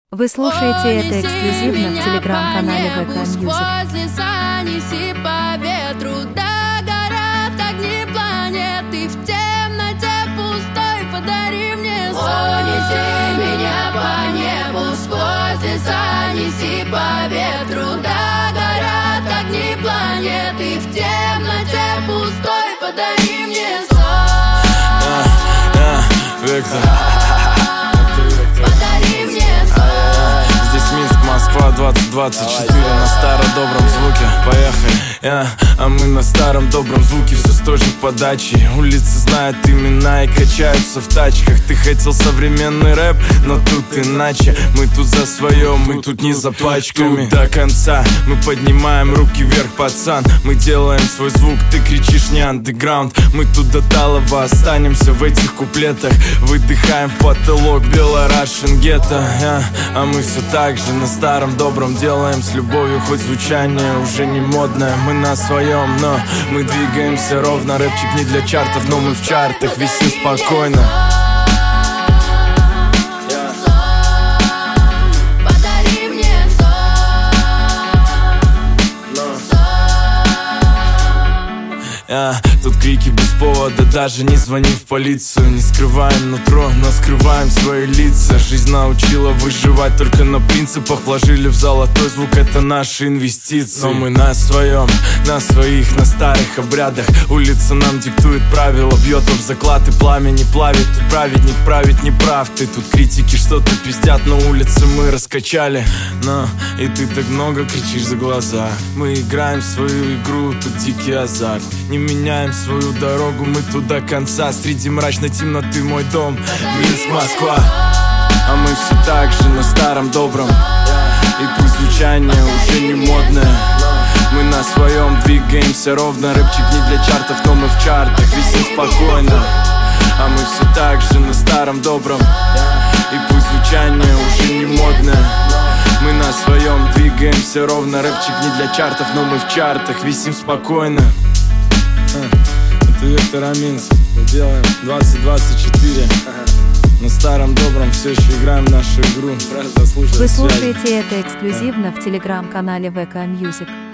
Вы слушаете это эксклюзивно в телеграм-канале ВК Music. Неси по ветру, догорят огни планеты. В темноте пустой подари мне сон. Неси меня по небу, сквозь леса, неси по ветру, догорят огни планеты. В темноте пустой подари мне сон. Вектор. Подари мне сон. Здесь Минск, Москва, 2024 на старо-добром звуке. Поехали. А мы на старом добром звуке, все с той же подачей. Улицы знают имена и качаются в тачках. Ты хотел современный рэп, но тут иначе. Мы тут за свое, мы тут не за пачками. Тут до конца мы поднимаем руки вверх, пацан. Мы делаем свой звук, ты кричишь не андеграунд. Мы тут до талого останемся в этих куплетах. Выдыхаем в потолок бело-рашен гетто. А мы все так же на старом добром делаем с любовью, хоть звучание уже не модное. Мы на своем, но мы двигаемся ровно. Рэпчик не для чартов, но мы в чартах висим спокойно. Тут крики без повода, даже не звони в полицию. Не скрываем нутро, но скрываем свои лица. Жизнь научила выживать только на принципах. Вложили в золотой звук, это наши инвестиции. Но мы на своем, на своих, на старых обрядах. Улица нам диктует правила, бьет об заклад и пламя не плавит. Тут праведник правит не прав. Ты тут критики что-то пиздят, но улицы мы раскачали. Но и ты так много кричишь за глаза. Мы играем в свою игру, тут дикий азарт. Не меняем свою дорогу, мы тут до конца. Среди мрачной темноты мой дом, Минск, Москва. А мы все так же на старом добром. И пусть звучание уже не модное. Мы на своем двигаемся ровно. Рэпчик не для чартов, но мы в чартах висим спокойно. А мы все так же на старом добром. И пусть звучание уже не модное. Мы на своем двигаемся ровно. Рэпчик не для чартов, но мы в чартах висим спокойно. Это Вектор, Минск. Мы делаем 2024. На старом добром все еще играем нашу игру. Вы слушаете это эксклюзивно в телеграм-канале ВК Music.